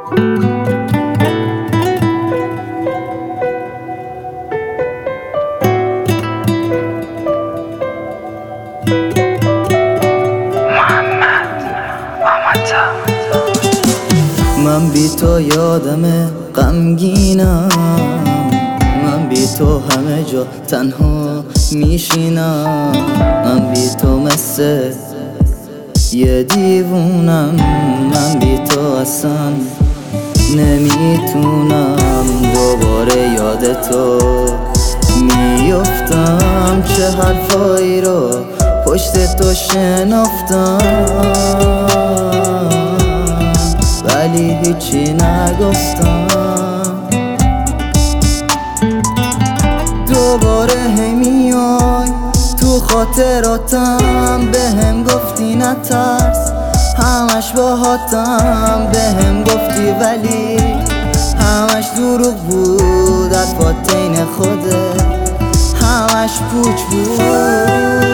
من بی تو یادم غمگینم، من بی تو همه جا تنها میشینم، من بی تو مثل یه دیوونم، من بی تو اصلا نمیتونم دوباره یاد تو میفتم. چه حرفایی رو پشت تو شنفتم ولی هیچی نگفتم. دوباره هی میای تو خاطراتم، بهم گفتی نترس همش باهاتم، بهم گفتی ولی همش دروغ بود، حرفات عین خودت همش پوچ بود.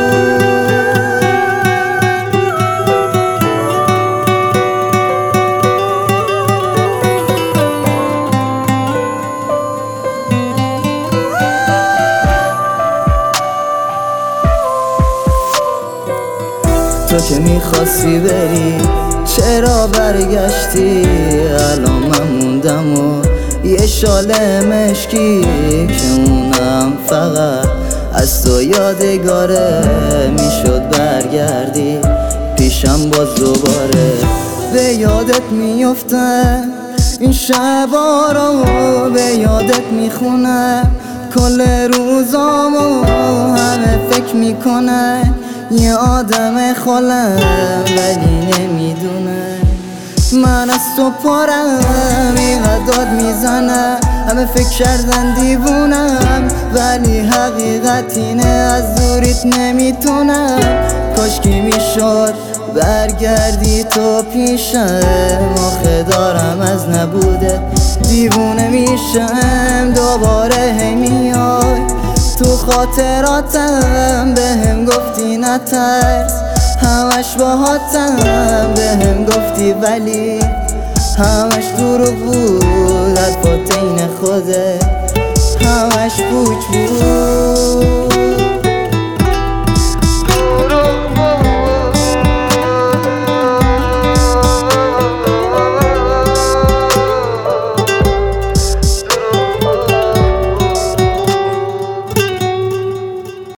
تو که میخواستی بری چرا برگشتی؟ الان من موندم و یه شال مشکی که اونم فقط از تو یادگاره. میشد برگردی پیشم باز دوباره، به یادت میفته این شبا رو، به یادت میخونه کل روزامو، همه فکر میکنه یه آدم خالم ولی نمیدونه من از تو پارم. اینقدر داد میزنه همه فکر کردن دیوونم، ولی حقیقت اینه از دوریت نمیتونم. کاشکی میشد برگردی تو پیشم، آخه دارم از نبوده دیوونه میشم. دوباره هی میای تو خاطراتم، بهم گفتی نترس همش باهاتم، بهم گفتی ولی همش دروغ بود، حرفات عین خودت همش پوچ بود.